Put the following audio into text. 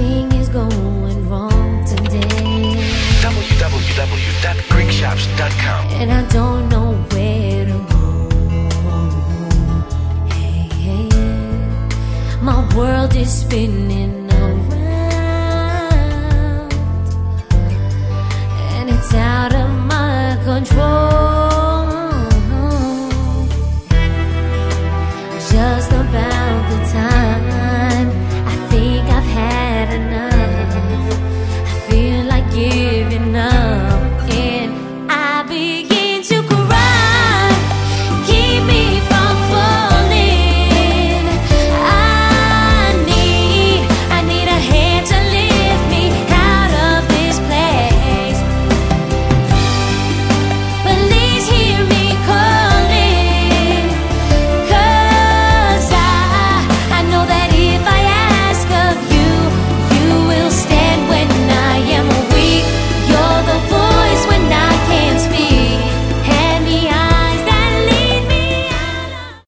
Something is going wrong today. www.greekshops.com. And I don't know where to go. Hey, hey, my world is spinning.